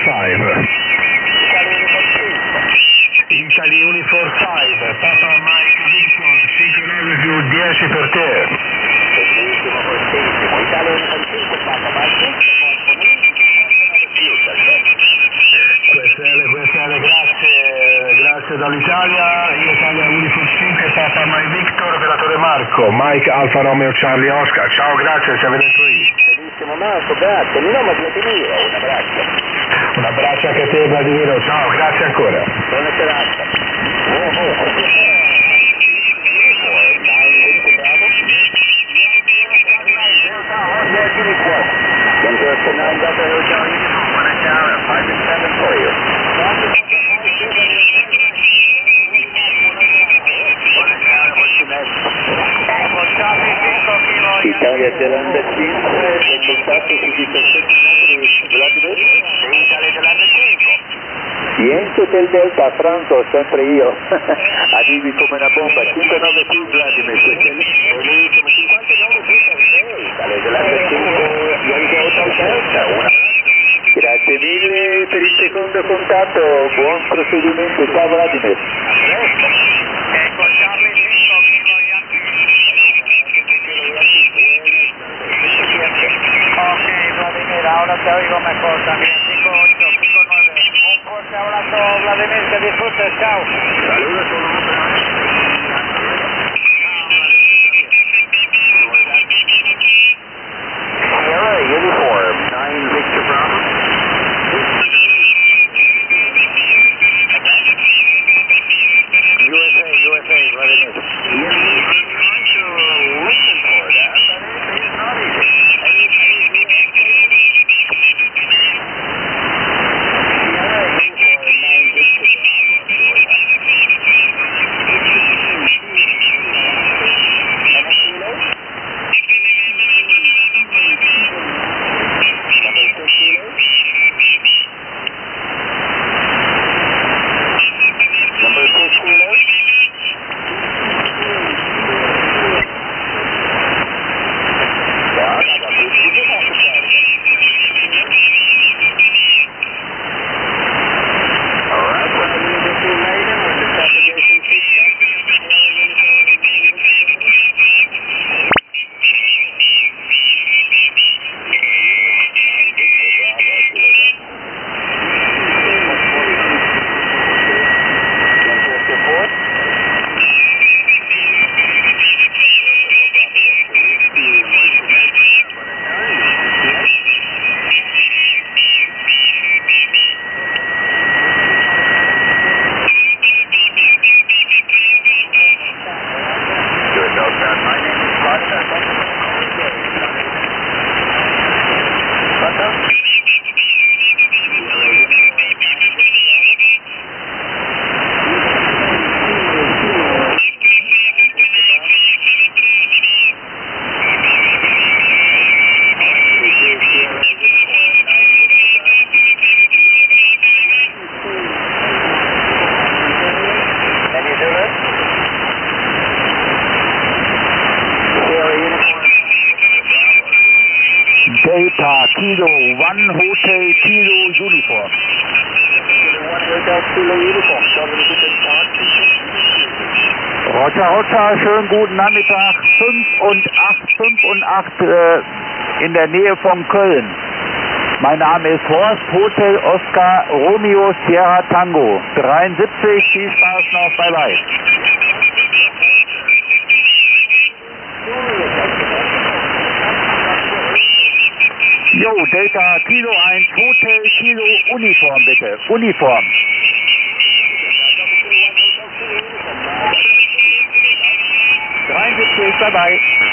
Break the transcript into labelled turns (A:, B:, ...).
A: Italy Uniform 5, Papa Mike Victor, 59 più 10 per te.
B: Bellissimo, fortissimo. Italia Uniform 5, Papa Mike Victor, componenti 59 più,
A: QSL, grazie dall'Italia, Italia Uniform 5, Papa Mike Victor, operatore Marco, Mike Alfa Romeo Charlie Oscar, ciao, grazie, siamo dentro io.
B: Bellissimo Marco, grazie. Mi nome è Vladimiro, un abbraccio.
A: Un abbraccio anche a te Vladimiro, ciao, grazie ancora.
B: Buona serata. Italia Delanda 5, il contatto su 17 metri, Vladimir. Italia Delanda 5. Niente del Delta, Franco, sempre io. Arrivi come una bomba, 59 più Vladimir. Bellissimo, 59 più per te, Italia Delanda 5, Yankee Hotel Delta, una. Grazie mille per il secondo contatto, buon proseguimento, ciao Vladimir.
C: Ecco Charlie 5 kilo Yankee. Ok Vladimir, ahora te oigo mejor también, 58, 59. Un fuerte abrazo Vladimir, que disfrutes, chao.
B: Saludos a Sierra Uniform 9 Victor Bravo. USA, Vladimir. I'm trying to listen for that, but it's not easy. Sierra Uniform 9 Victor Bravo. Number 6 kilo.
D: Delta Kilo 1 Hotel Kilo Uniform.
B: 1 Hotel Kilo Uniform.
D: Roger, Roger, schönen guten Nachmittag. 5 und 8 in der Nähe von Köln. Mein Name ist Horst, Hotel Oscar Romeo Sierra Tango. 73, viel Spaß noch, bye bye. Jo, Delta Kilo 1 Hotel Kilo Uniform bitte, Uniform. 73, bye bye.